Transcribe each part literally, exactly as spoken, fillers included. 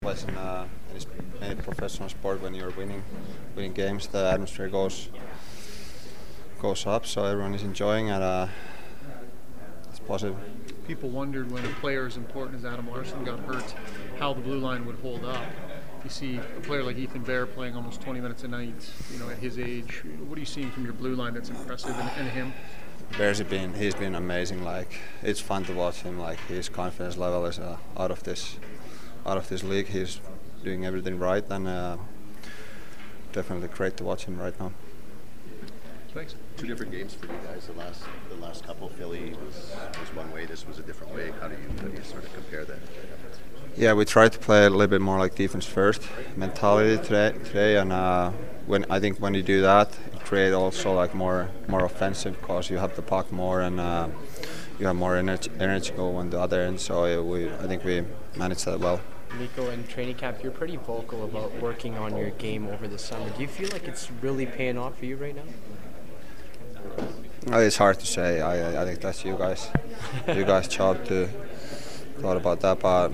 Was in uh, any, any professional sport, when you're winning, winning games, the atmosphere goes goes up. So everyone is enjoying, and uh, it's positive. People wondered when a player as important as Adam Larsson got hurt, how the blue line would hold up. You see a player like Ethan Bear playing almost twenty minutes a night, you know, at his age. What are you seeing from your blue line that's impressive in, in him? Bear's been he's been amazing. Like, it's fun to watch him. Like, his confidence level is uh, out of this out of this league. He's doing everything right, and uh, definitely great to watch him right now. Thanks. Two different games for you guys. The last the last couple, Philly was, was one way. This was a different way. How do you how do you sort of compare that? Yeah, we tried to play a little bit more like defense first mentality today. Today, and uh, when I think when you do that, it creates also like more more offensive because you have the puck more, and uh, you have more energy energy go on the other end. So uh, we I think we managed that well. Nico, in training camp, you're pretty vocal about working on your game over the summer. Do you feel like it's really paying off for you right now? It's hard to say. I I think that's you guys, you guys' job to thought about that, but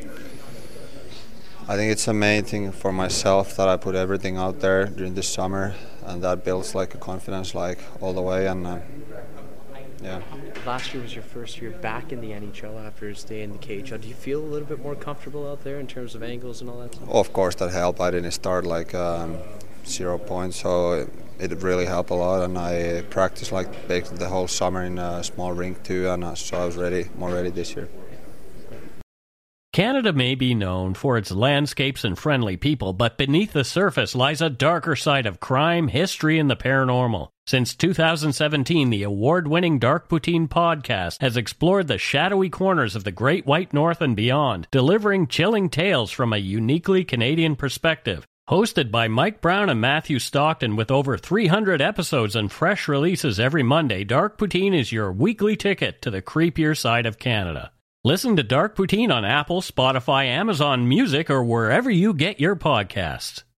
I think it's the main thing for myself that I put everything out there during this summer, and that builds like a confidence like all the way. And uh, yeah. Last year was your first year back in the N H L after staying in the K H L. Do you feel a little bit more comfortable out there in terms of angles and all that stuff? Of course, that helped. I didn't start like um, zero points, so it, it really helped a lot. And I practiced like basically the whole summer in a small rink too, and uh, so I was ready, more ready this year. Canada may be known for its landscapes and friendly people, but beneath the surface lies a darker side of crime, history, and the paranormal. Since two thousand seventeen, the award-winning Dark Poutine podcast has explored the shadowy corners of the Great White North and beyond, delivering chilling tales from a uniquely Canadian perspective. Hosted by Mike Brown and Matthew Stockton with over three hundred episodes and fresh releases every Monday, Dark Poutine is your weekly ticket to the creepier side of Canada. Listen to Dark Poutine on Apple, Spotify, Amazon Music, or wherever you get your podcasts.